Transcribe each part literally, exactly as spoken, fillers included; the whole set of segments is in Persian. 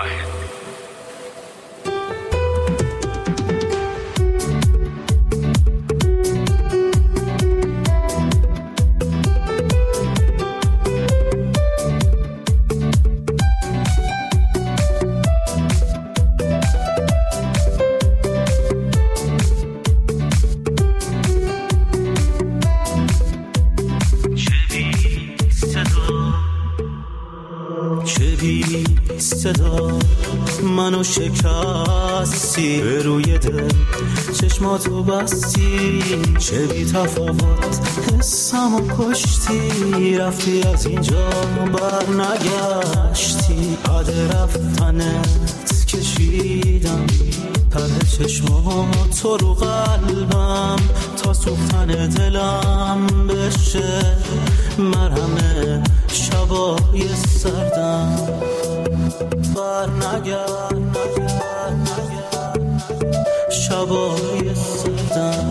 صدا منو شکستی، به روی دل چشماتو بستی، چه بی تفاوت حسمو کشتی، رفتی از اینجا بر نگشتی، بعد رفتنت کشیدم ته چشماتو رو قلبم تا سوختن دلم بشه مرهم شبای سردم. بر نگرد شبای سردم.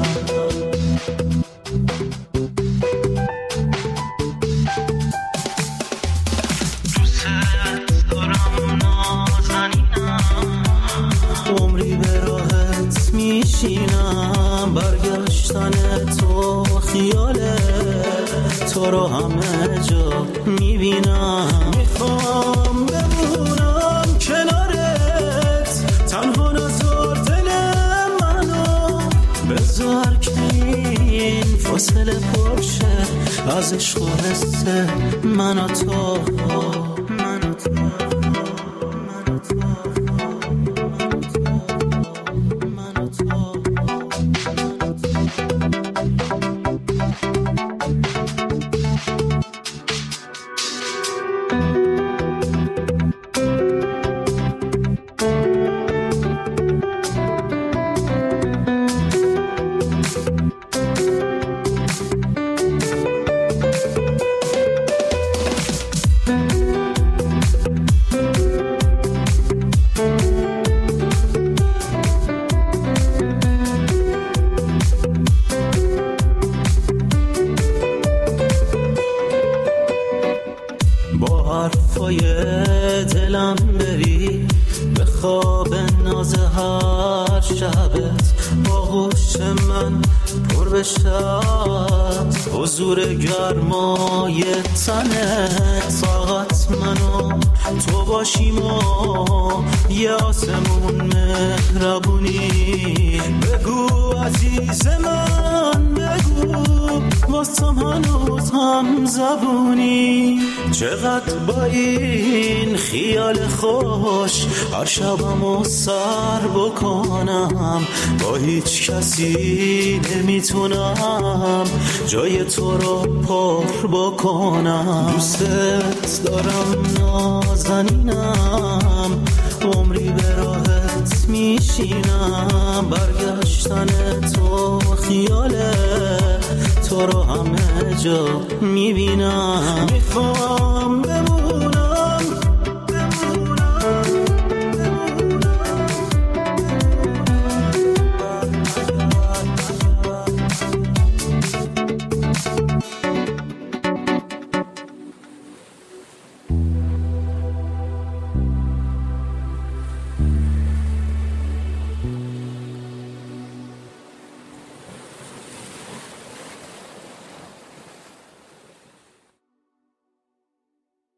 دوست دارم نازنینم، عمری به راحت میشینم، برگشتن تو خیاله تو رو همه جا میبینم، میخوام بمونم کنارت، تنها نذار دل منو، بذار که این فاصله پرشه از عشق و حسه من و تو، من و تو، من و تو، من و تو. حرفای دلم بری به خواب ناز هر شبت، آغوش من پر بشد حضور گرمای تنت، فقط منو تو باشیم و یه آسمون مهربونی، بگو عزیز من بگو واسم هنوز هم زبونی، چقدر با این خیال خوش هر شبمو سر بکنم، با هیچ کسی نمیتونم جای تو رو پر بکنم، دوستت دارم نازنینم، عمری به راحت میشینم، برگشتن تو خیاله تو رو همه جا میبینم، میخوام بمونم